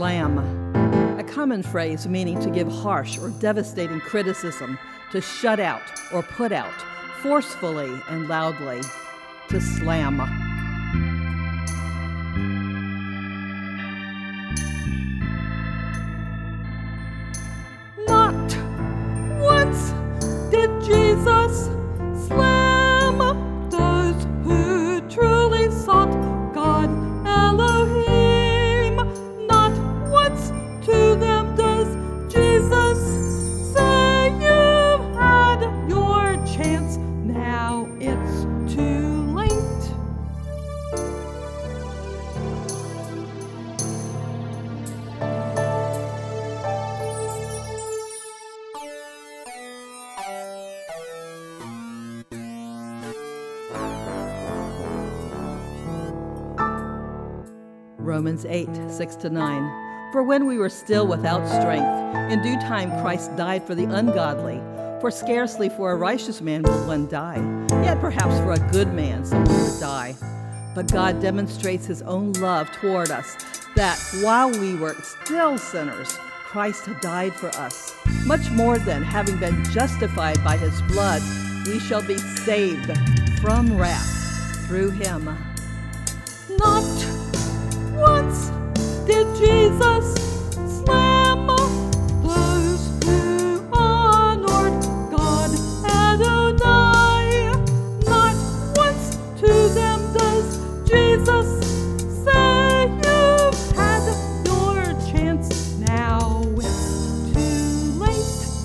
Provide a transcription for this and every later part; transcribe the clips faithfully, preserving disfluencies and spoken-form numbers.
slam, a common phrase meaning to give harsh or devastating criticism, to shut out or put out, forcefully and loudly, to slam. Not once did Jesus slam those who truly sought God Elohim. Not once to them does Jesus say, you've had your chance, now it's too late. Romans eight, six to nine. For when we were still without strength, in due time Christ died for the ungodly. For scarcely for a righteous man will one die, yet perhaps for a good man someone would die. But God demonstrates his own love toward us, that while we were still sinners, Christ had died for us. Much more then, having been justified by his blood, we shall be saved from wrath through him. Not once did Jesus slam those who honored God Adonai. Not once to them does Jesus say, you've had your chance, now it's too late.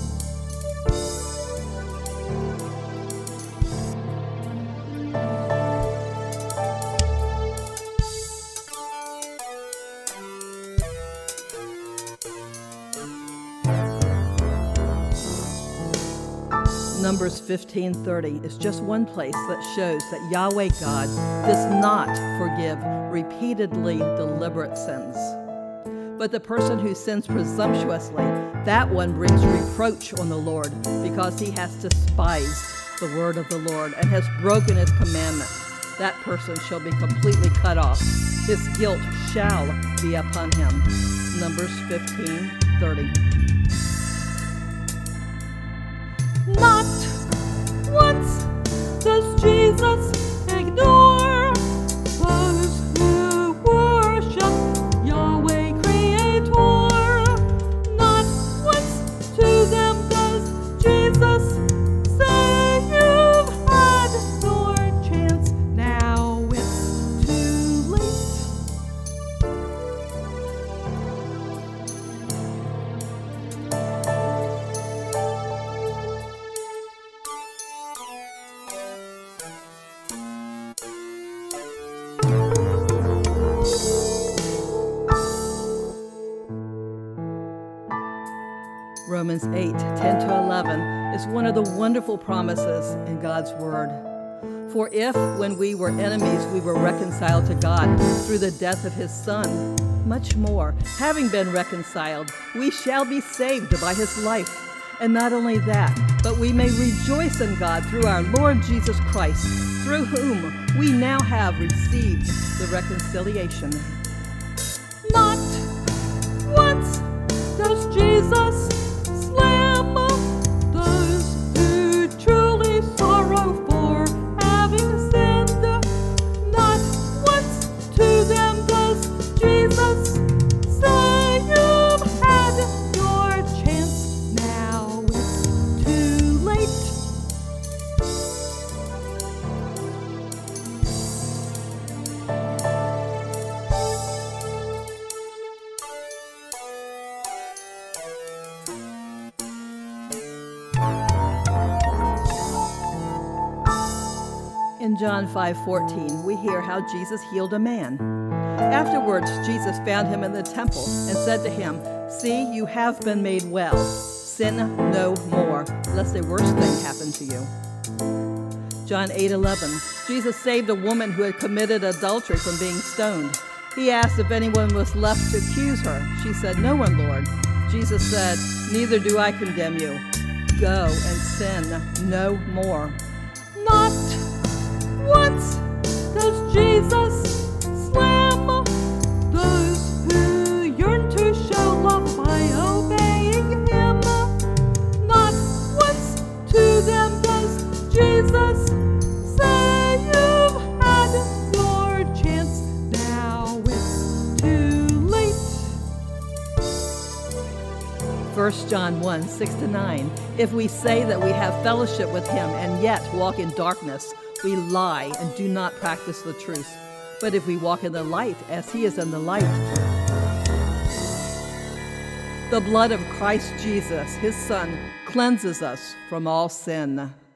Numbers fifteen thirty is just one place that shows that Yahweh God does not forgive repeatedly deliberate sins. But the person who sins presumptuously, that one brings reproach on the Lord, because he has despised the word of the Lord and has broken his commandment. That person shall be completely cut off. His guilt shall be upon him. Numbers fifteen thirty. Not once does Jesus ignore those who worship Yahweh Creator. Not once to them does Jesus say, you've had your chance, now it's too late. Romans eight, ten to eleven is one of the wonderful promises in God's Word. For if, when we were enemies, we were reconciled to God through the death of his Son, much more, having been reconciled, we shall be saved by his life. And not only that, but we may rejoice in God through our Lord Jesus Christ, through whom we now have received the reconciliation. Not once does Jesus slam those who truly sorrow for having sinned. Not once to them does Jesus say, you've had your chance, now it's too late. In John five fourteen, we hear how Jesus healed a man. Afterwards, Jesus found him in the temple and said to him, see, you have been made well. Sin no more, lest a worse thing happen to you. John eight eleven, Jesus saved a woman who had committed adultery from being stoned. He asked if anyone was left to accuse her. She said, no one, Lord. Jesus said, neither do I condemn you. Go and sin no more. Not once does Jesus slam those who yearn to First John one, six to nine. If we say that we have fellowship with him and yet walk in darkness, we lie and do not practice the truth. But if we walk in the light as he is in the light, the blood of Christ Jesus, his Son, cleanses us from all sin.